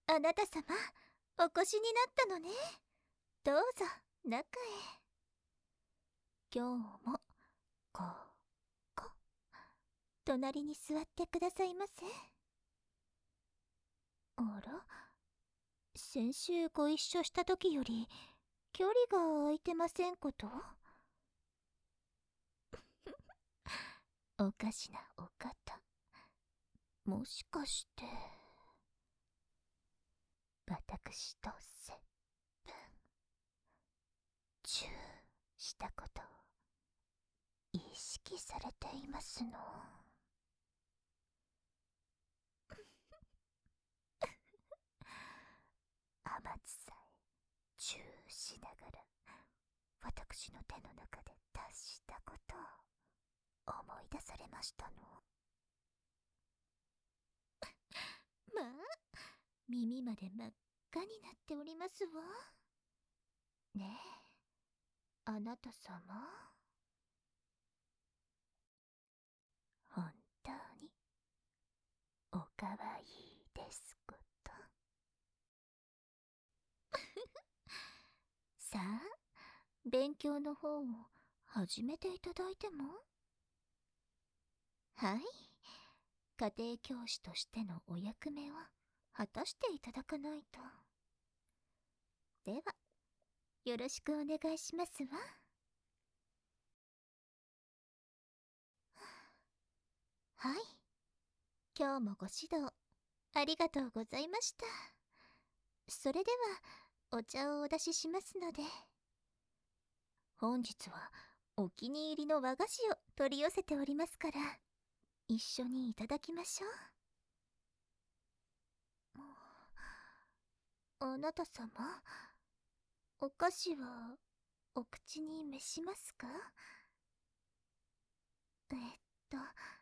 あなた様、お越しになったのね。どうぞ、中へ。今日も、ここ、隣に座ってくださいませ。あら、先週ご一緒した時より、距離が空いてませんこと？おかしなお方。もしかして、私と接吻、チューしたことを意識されていますの？甘つさえチューしながら私の手の中で達したことを思い出されましたの？まあ、耳まで真っ赤になっておりますわ。ねえ、あなた様。本当におかわいいですこと。さあ、勉強の方を始めていただいても？はい、家庭教師としてのお役目を果たしていただかないと。では、よろしくお願いしますわ。はい、今日もご指導ありがとうございました。それではお茶をお出ししますので。本日はお気に入りの和菓子を取り寄せておりますから、一緒にいただきましょう。あなた様、お菓子はお口に召しますか？えっと、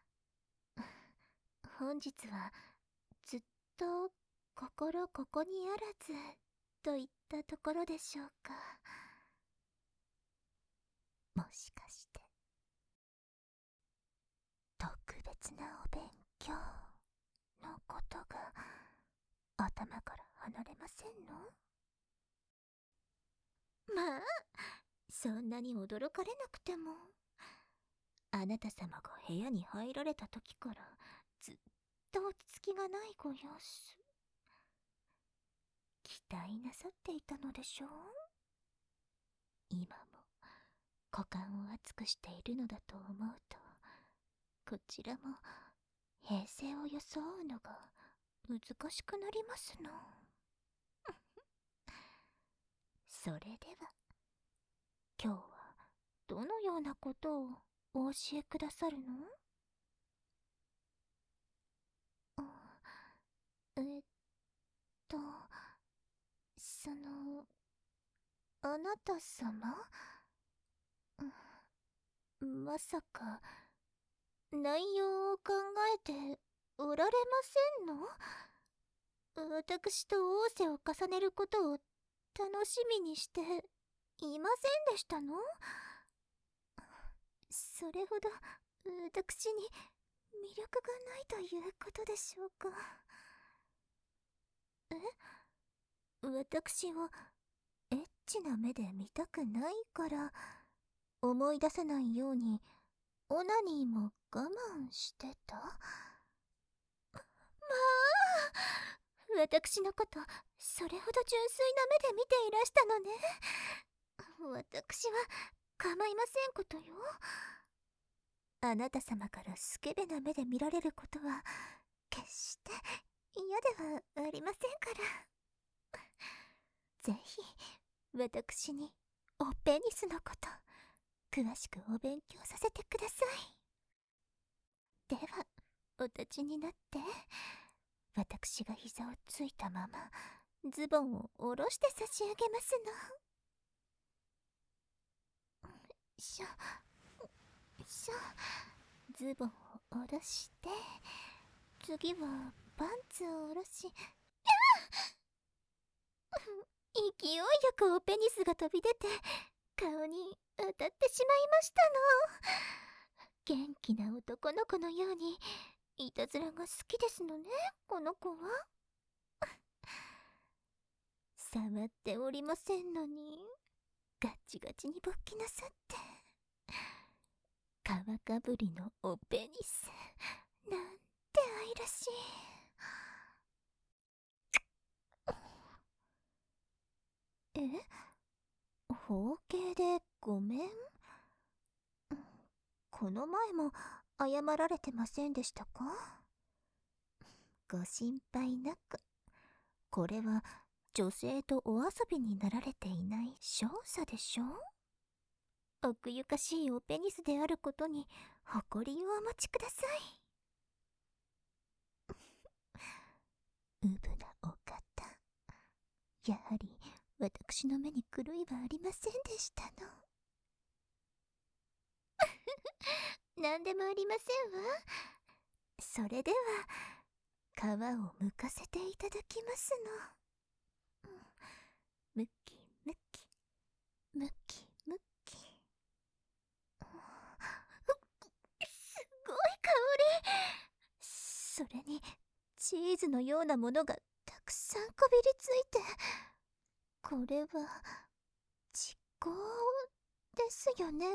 本日はずっと心ここにあらずといったところでしょうか。もしかして特別なお勉強のことが頭から離れませんの？まあ、そんなに驚かれなくても。あなた様が部屋に入られた時からずっと落ち着きがないご様子。期待なさっていたのでしょう？今も股間を熱くしているのだと思うと、こちらも平静を装うのが難しくなりますの。それでは今日はどのようなことをお教えくださるの？あ、えっと、あなた様？まさか内容を考えておられませんの？私と仰せを重ねることを楽しみにしていませんでしたの？それほど私に魅力がないということでしょうか。私をエッチな目で見たくないから思い出せないようにオナニーも我慢してた？まあ、私のことそれほど純粋な目で見ていらしたのね。私は構いませんことよ。あなた様からスケベな目で見られることは決して嫌ではありませんから。ぜひ私におペニスのこと詳しくお勉強させてください。ではお立ちになって、私が膝をついたままズボンを下ろして差し上げますの。しょしょ。ズボンを下ろして、次はパンツを下ろし、勢いよくおペニスが飛び出て顔に当たってしまいましたの。元気な男の子のようにいたずらが好きですのね、この子は。 触っておりませんのに、ガチガチに勃起なさって。皮かぶりのおペニス、なんて愛らしい。包茎でごめん。この前も謝られてませんでしたか？ご心配なく。これは女性とお遊びになられていない少佐でしょ？奥ゆかしいおペニスであることに誇りをお持ちください。うぶなお方、やはり私の目に狂いはありませんでしたの。何でもありませんわ。それでは皮を剥かせていただきますの。むきむきむきむき。すごい香り。それにチーズのようなものがたくさんこびりついて、これは実行ですよね。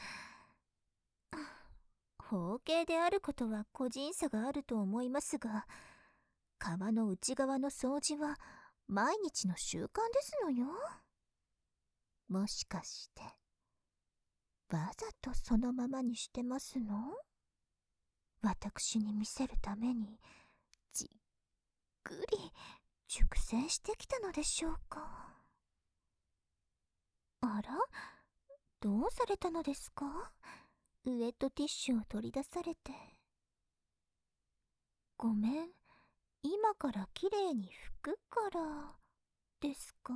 包茎であることは個人差があると思いますが、皮の内側の掃除は毎日の習慣ですのよ。もしかしてわざとそのままにしてますの？私に見せるためにじっくり熟成してきたのでしょうか。あら、どうされたのですか？ウェットティッシュを取り出されて。ごめん、今からきれいに拭くからですか？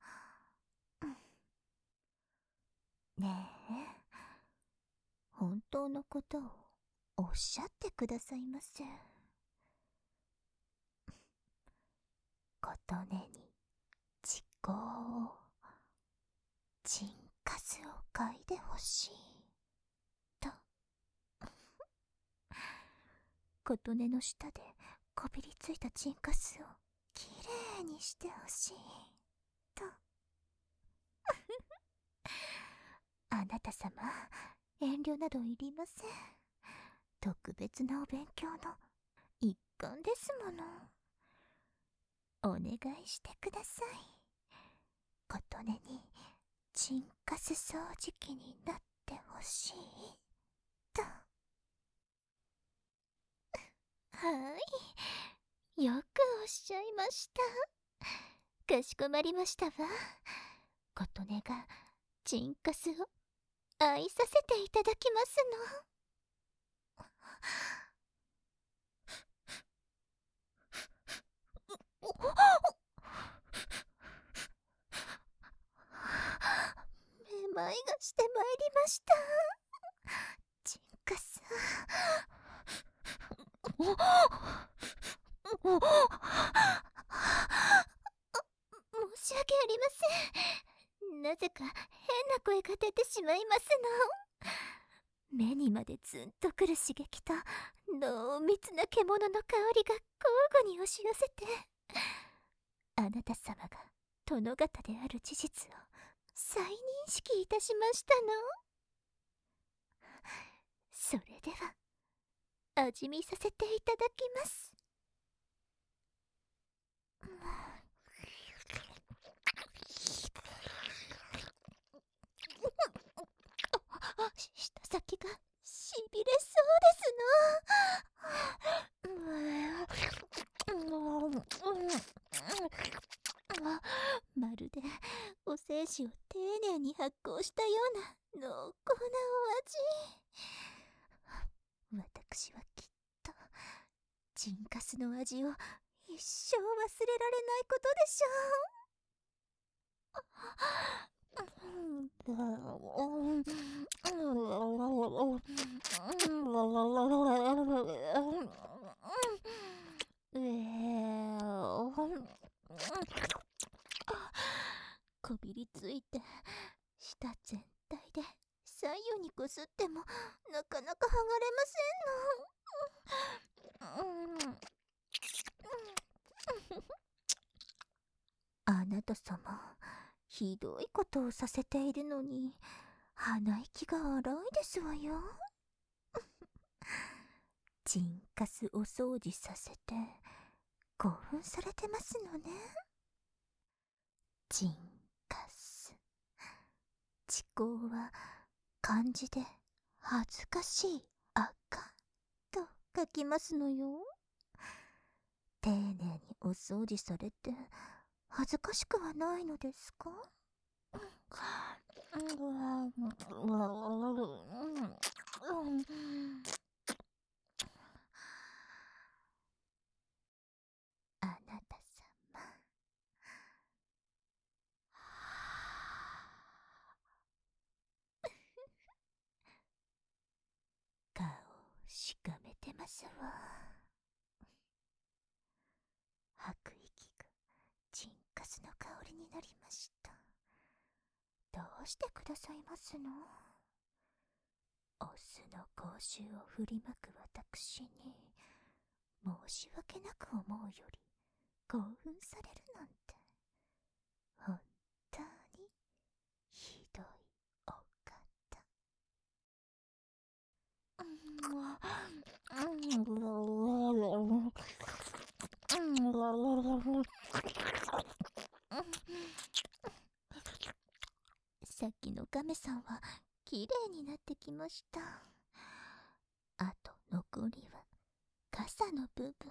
ねえ、本当のことをおっしゃってくださいませ。琴音に実行を、チンカスを嗅いでほしいと。琴音の下でこびりついたチンカスをきれいにしてほしいと。あなた様、遠慮などいりません。特別なお勉強の一環ですもの。お願いしてください。琴音にチンカス掃除機になってほしいと。はい、よくおっしゃいました。かしこまりましたわ。琴音がチンカスを愛させていただきますの。めまいがしてまいりました。チンカス申し訳ありません。なぜか変な声が出てしまいますの。目にまでツンとくる刺激と濃密な獣の香りが交互に押し寄せて、あなた様が殿方である事実を再認識いたしましたの。それでは味見させていただきます。舌先がしびれそうですの。まるでお精子を丁寧に発酵したような濃厚なお味。私はきっとチンカスの味を一生忘れられないことでしょう。こびりついて舌全体で左右にこすってもなかなか剥がれませんの。あななた様、ひどいことをさせているのに鼻息が荒いですわよ。チンカスお掃除させて興奮されてますのね。チンカス、地高は漢字で恥ずかしい赤と書きますのよ。丁寧にお掃除されて恥ずかしくはないのですか？あなた様、顔をしかめてますわ。吐く息がチンカスの香りになりました。どうしてくださいますの？オスの口臭を振りまく私に申し訳なく思うより興奮されるなんて、本当にひどいお方。さっきのガメさんはきれいになってきました。あと残りは傘の部分。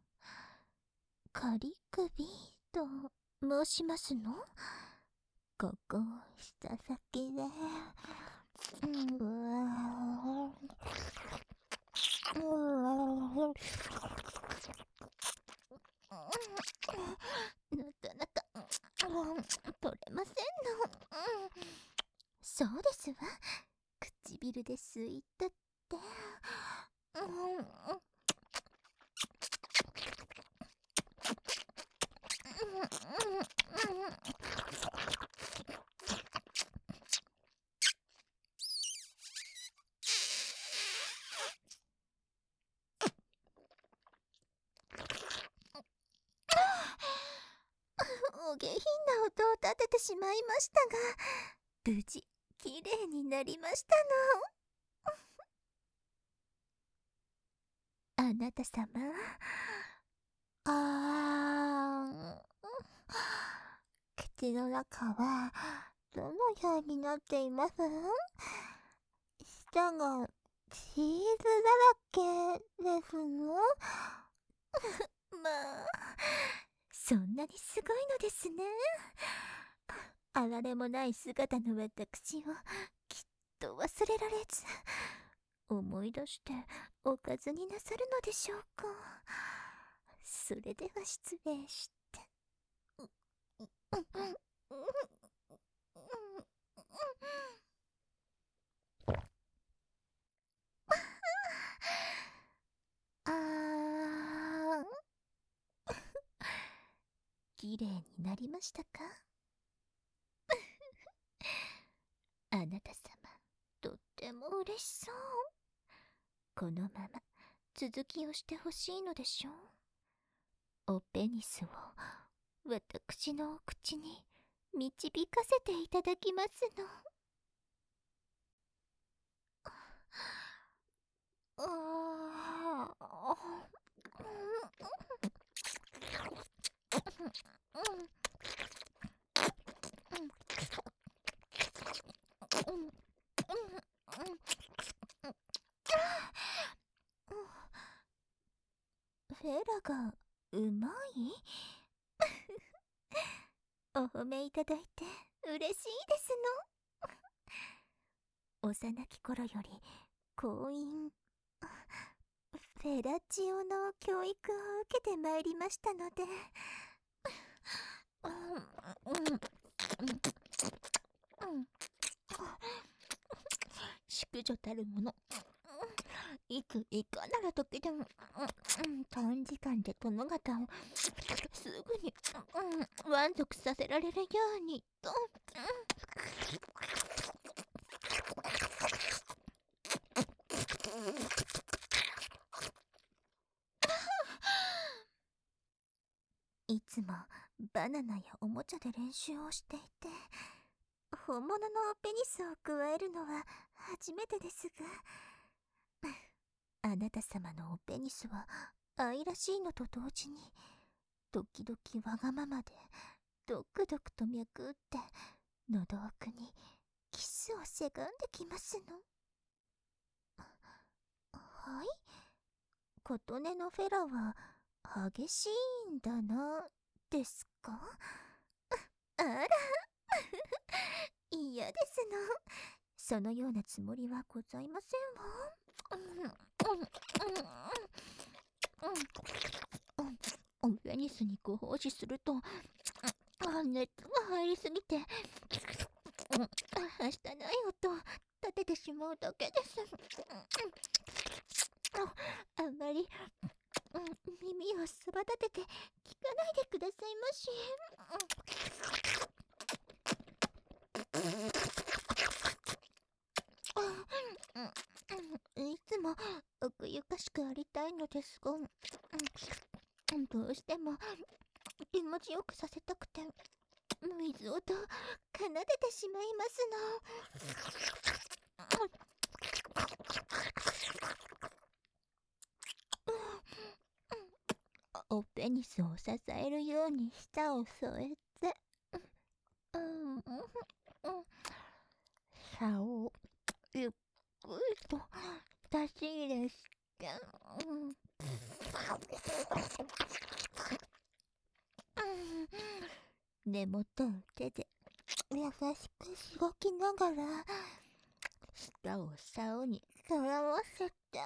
仮首と申しますの？ここ下先でなかなか取れませんの。そうですわ、唇で吸い取ってお下品な音を立ててしまいましたが、無事きれいになりましたの。あなた様、口の中はどのようになっています？舌がチーズだらけですの？まあ、そんなにすごいのですね。あられもない姿の私をきっと忘れられず、思い出しておかずになさるのでしょうか。それでは失礼して。あーきれいになりましたか？あなた様、とっても嬉しそう。このまま続きをしてほしいのでしょう。おペニスを私のお口に導かせていただきますの。フェラがうまい？お褒めいただいて嬉しいですの。幼き頃より婚姻フェラチオの教育を受けてまいりましたので、淑女たるもの、いついかなる時でも、短時間で殿方をすぐに、満足させられるようにと、いつもバナナやおもちゃで練習をしていて、本物のペニスを加えるのは初めてですが、あなた様のおペニスは愛らしいのと同時に、時々わがままでドクドクと脈打って喉奥にキスをせがんできますの。はい、琴音のフェラは激しいんだなですか？あら嫌ですの。そのようなつもりはございませんわ。ペニスにご奉仕すると熱が入りすぎてはしたない音を立ててしまうだけです。あまり耳をすば立てて聞かないでくださいまし。いつも奥ゆかしくありたいのですが、どうしても気持ちよくさせたくて水音を奏でてしまいますの。おペニスを支えるように舌を添えて、竿をゆっくりと出し入れして、根元を手で優しくしごきながら舌を竿に絡ませて、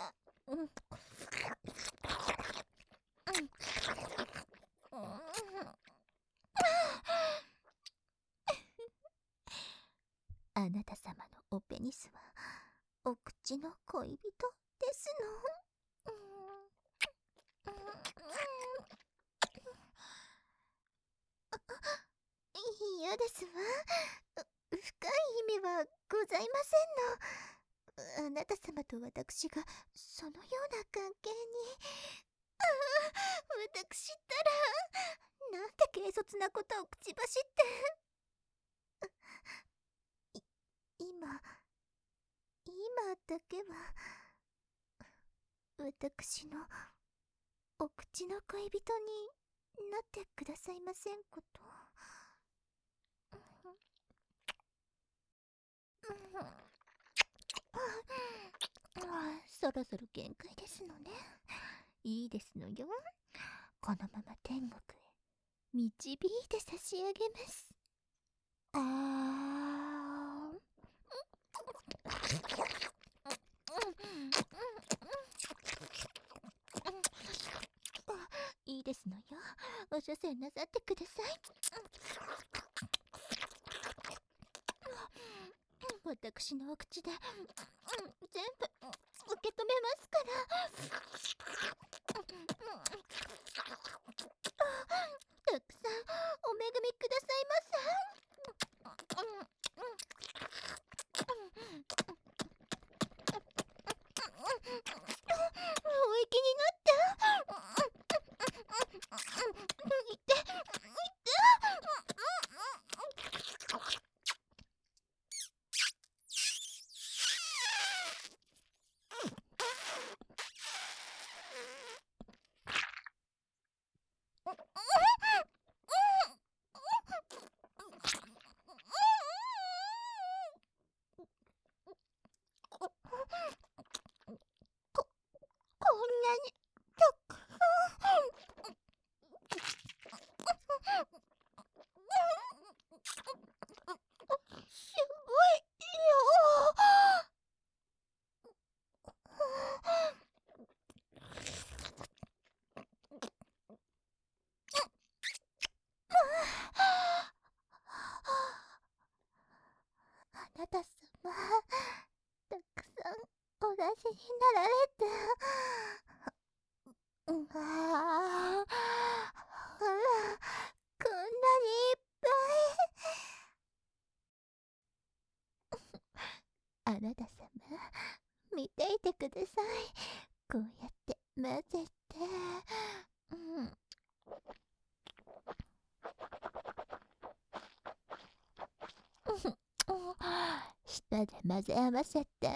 あなた様のおペニスはお口の恋人ですの。嫌ですわ。深い意味はございませんの。あなた様と私がそのような関係に。私ったらなんて軽率なことを口走って。今だけは私のお口の恋人になってくださいませんこと。そろそろ限界ですのね。いいですのよ。このまま天国へ導いて差し上げます。いいですのよ。お所詮なさってください。私のお口で全部受け止めますから。たくさんお恵みくださいませ。お息になって。いて。こんなにたくさん。すごいよ。あなた様、たくさんお出しになられて。あら、こんなにいっぱい。あなた様、見ていてください。こうやって混ぜて。 で混ぜ合わせて、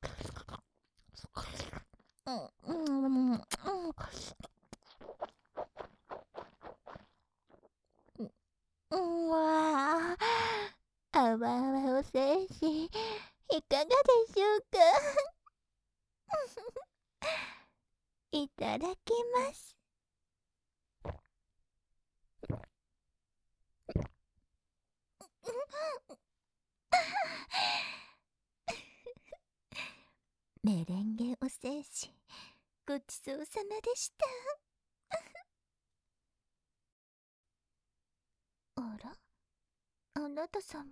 うわあ、あわあわお精子、いかがでしょうか。いただきます。メレンゲお精子、ごちそうさまでした。あら、あなた様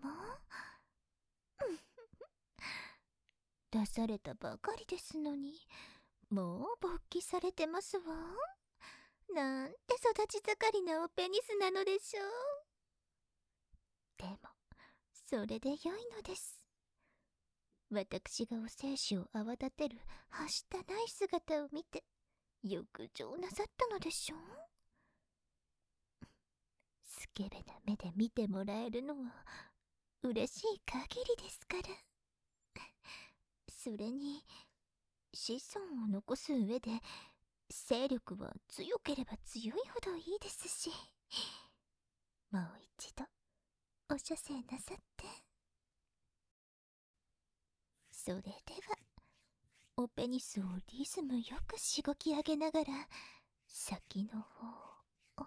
出されたばかりですのに、もう勃起されてますわ。なんて育ち盛りなおペニスなのでしょう。でもそれで良いのです。私がお精子を泡立てるはしたない姿を見て浴場なさったのでしょう。スケベな目で見てもらえるのは嬉しい限りですから。それに子孫を残す上で勢力は強ければ強いほどいいですし、もう一度お射精なさって。それではおペニスをリズムよくしごき上げながら先の方を、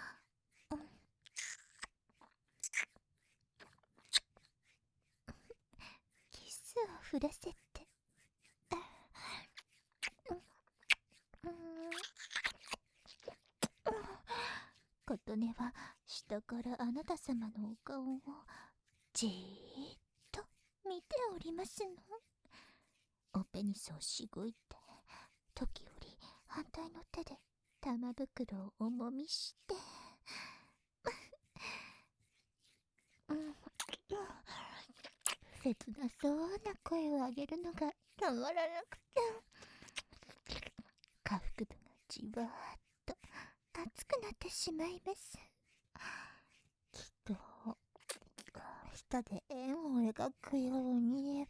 キスを振らせて、琴音は下からあなた様のお顔をじーっと見ておりますの。おペニスをしごいて、時折反対の手で玉袋をおもみして、切なそうな声を上げるのがたまらなくて、下腹部がじわーっと熱くなってしまいます。きっと舌で円を描くように、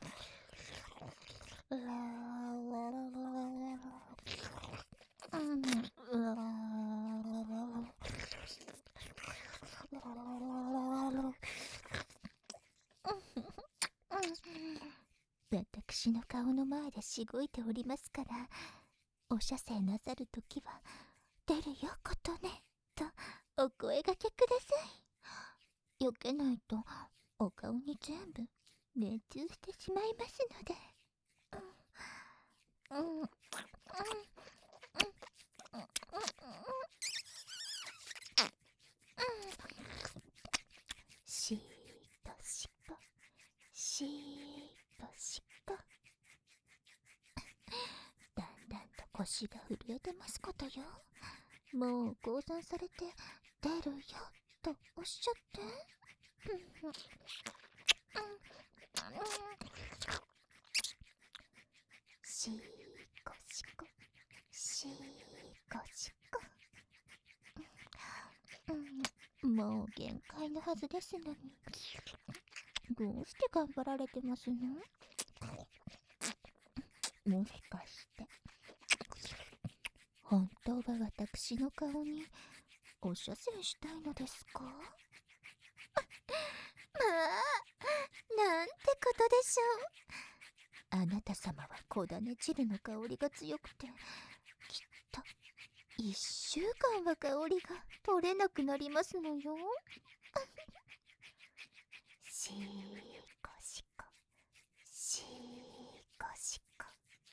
私の顔の前でしごいておりますから、お射精なさるときは出るよことねとお声がけください。避けないとお顔に全部熱中してしまいますので。しーっとしこ、しーっとしこ。だんだんと腰が震えてますことよ。もう降参されて出るよとおっしゃって。しーこしこ、しーこしこ。もう限界のはずですのに、どうして頑張られてますの？もしかして本当は私の顔にお射精したいのですか？まあ、なんてことでしょう。あなた様は小種汁の香りが強くて、きっと1週間は香りが取れなくなりますのよ。しーこしこ、しーこしこ。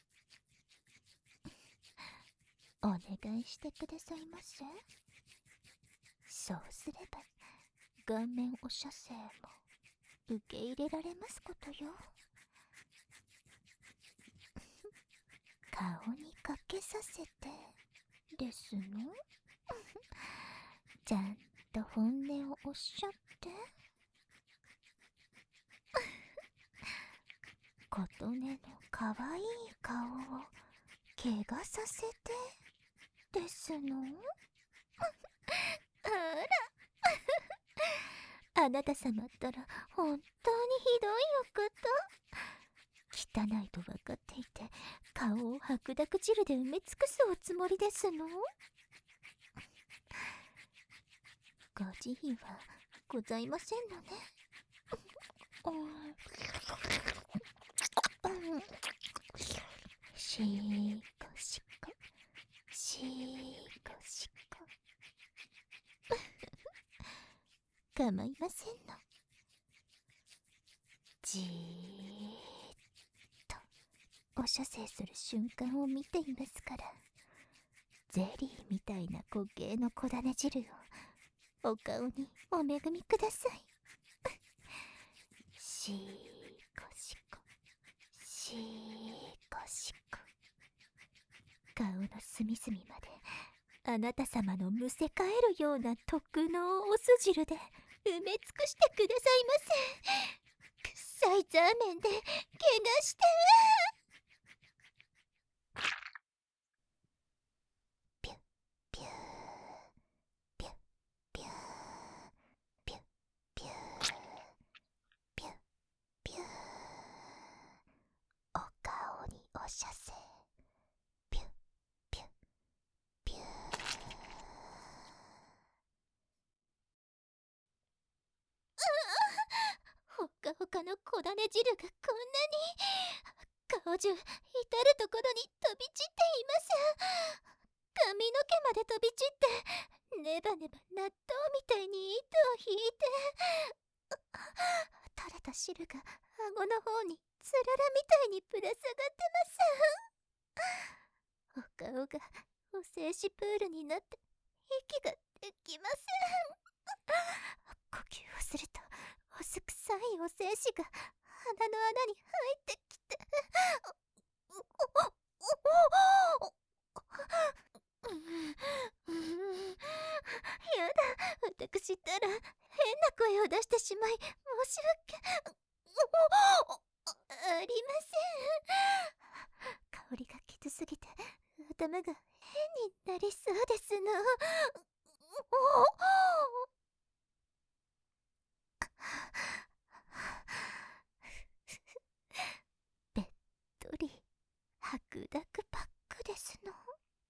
お願いしてくださいませ。そうすれば顔面お射精も受け入れられますことよ。顔にかけさせてですの。ちゃんと本音をおっしゃって。琴音のかわいい顔を怪我させてですの。あらあなた様ったら本当にひどいおこと。 汚いと分かっていて、顔を白濁汁で埋め尽くすおつもりですの？ご慈悲はございませんのね。しーこしこ、しーこしこ。構いませんの。じーっとお射精する瞬間を見ていますから、ゼリーみたいな固形の小種汁をお顔にお恵みください。しーこしこ、しーこしこ。顔の隅々まであなた様のむせ返るような特のお酢汁で埋め尽くしてくださいませ。臭いザーメンで怪我して。ピュッピュー、ピュッピュー、ピュッピュー、ピュッピュー。お顔にお射精。ピュッピュッピュー。ほっかほかの小種汁がこんなに顔中至るところに飛び散っています。髪の毛まで飛び散ってネバネバ納豆みたいに糸を引いて、垂れた汁が顎の方につららみたいにぶら下がってます。お顔がお静止プールになって息ができません。呼吸をするとお酢臭いお精子が鼻の穴に入ってきて、やだ、私ったら変な声を出してしまい申し訳ありません。香りがきつすぎて頭が変になりそうですの。べっとり白濁パックですの。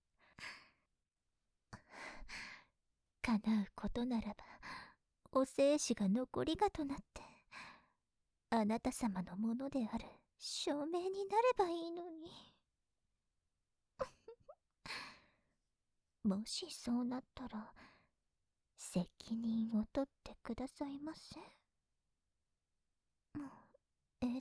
叶うことならばお精子が残りがとなってあなた様のものである証明になればいいのに。もしそうなったら責任を取ってくださいませ。拭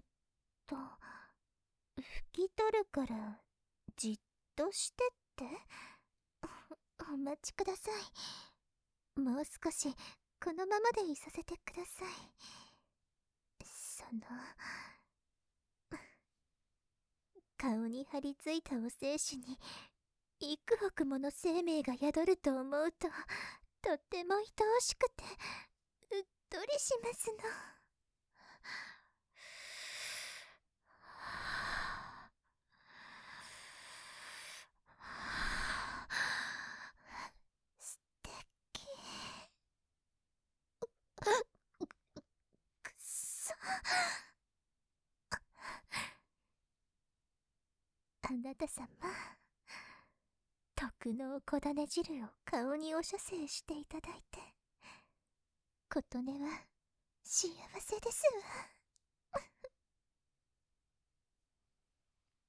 き取るからじっとしてってお待ちください。もう少しこのままでいさせてください。顔に張り付いたお精子に幾億もの生命が宿ると思うととっても愛おしくてうっとりしますの。素敵。くっそ。あなた様、特の小種汁を顔にお射精していただいて、琴音は幸せですわ。